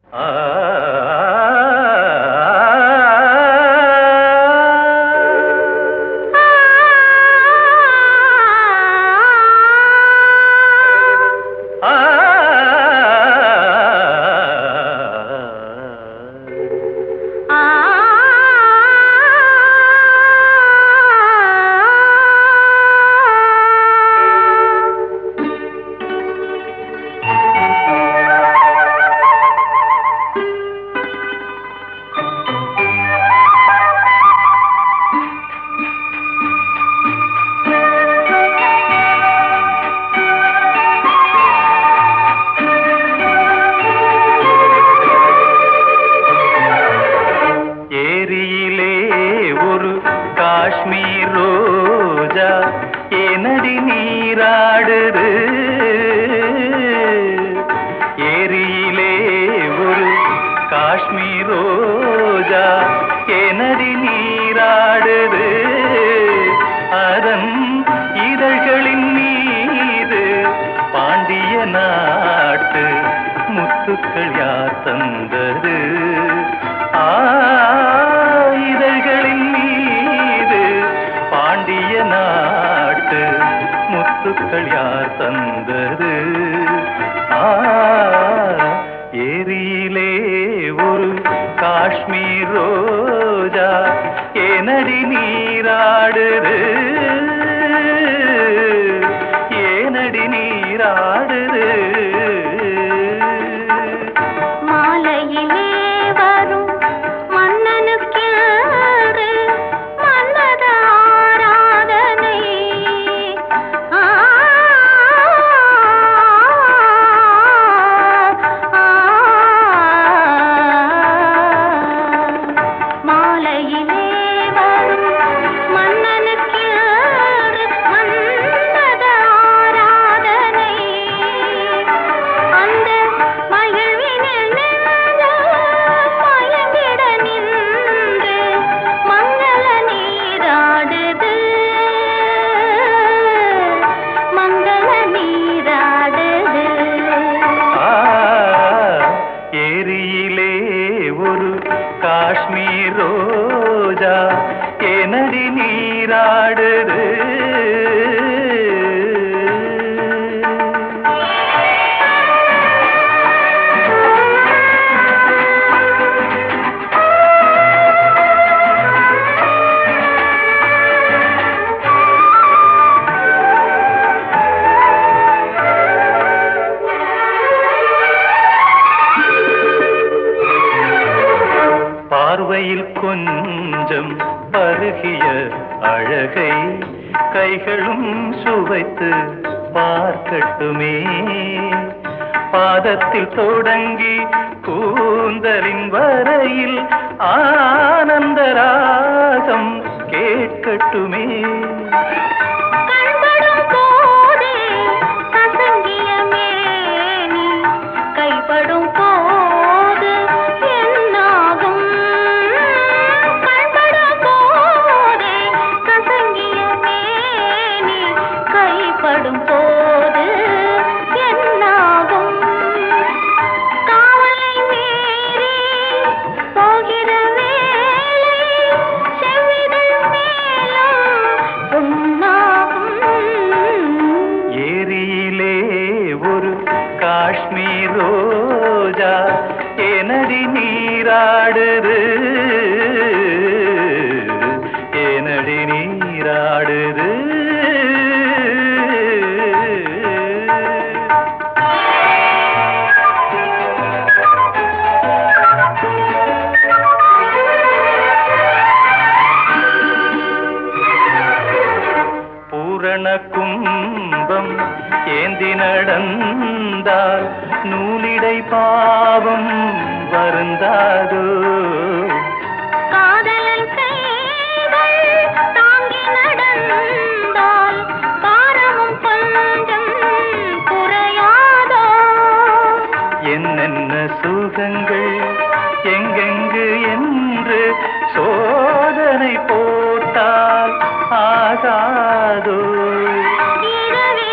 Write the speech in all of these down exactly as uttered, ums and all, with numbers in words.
காஷ்மீர் ரோஜா ஏனடி நீராடுது ஏரியிலே ஒரு காஷ்மீர் ரோஜா ஏனடி நீராடுது அதன் இதழ்களின் மீது பாண்டிய நாட்டு முத்துக்கள் யார் தந்தது இதழ்களின் மீது பாண்டிய நாட்டு முத்துக்கள் யார் தந்தது ஏரியிலே ஒரு காஷ்மீர் ரோஜா ஏனடி நீராடுது ஏனடி நீராடுது காஷ்மீர் ரோஜா ஏனடி நீராடுது பார்வையில் கொஞ்சம் பருகிய அழகை கைகளும் சுவைத்து பார்க்கட்டுமே பாதத்தில் தொடங்கி கூந்தலின் வரையில் ஆனந்த ராகம் கேட்கட்டுமே காஷ்மீர் ரோஜா ஏனடி நீராடுது ஏனடி நீராடுது பூரண கும்பம் ஏந்தி நடந்தால் நூலிடை பாவம் வருந்தாதோ காதலன் கைகள் தாங்கி நடந்தால் பாரமும் கொஞ்சம் குறையாதோ என்னென்ன சுகங்கள் எங்கெங்கு என்று சோதனை போட்டால் ஆகாதோ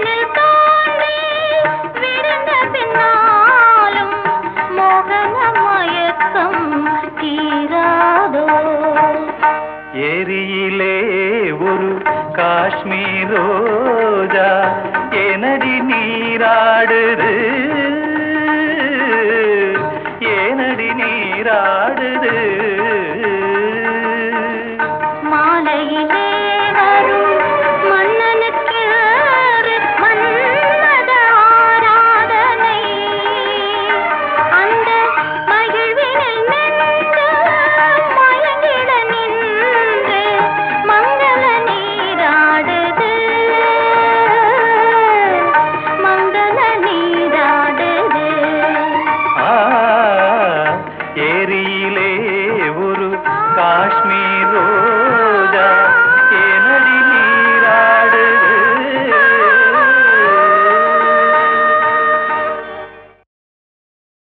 விருந்த பின்னாலும் மோகனமா தாகம் தீராதோ. ஏரியிலே ஒரு காஷ்மீர் ரோஜா ஏனடி நீராடுது, ஏனடி நீரா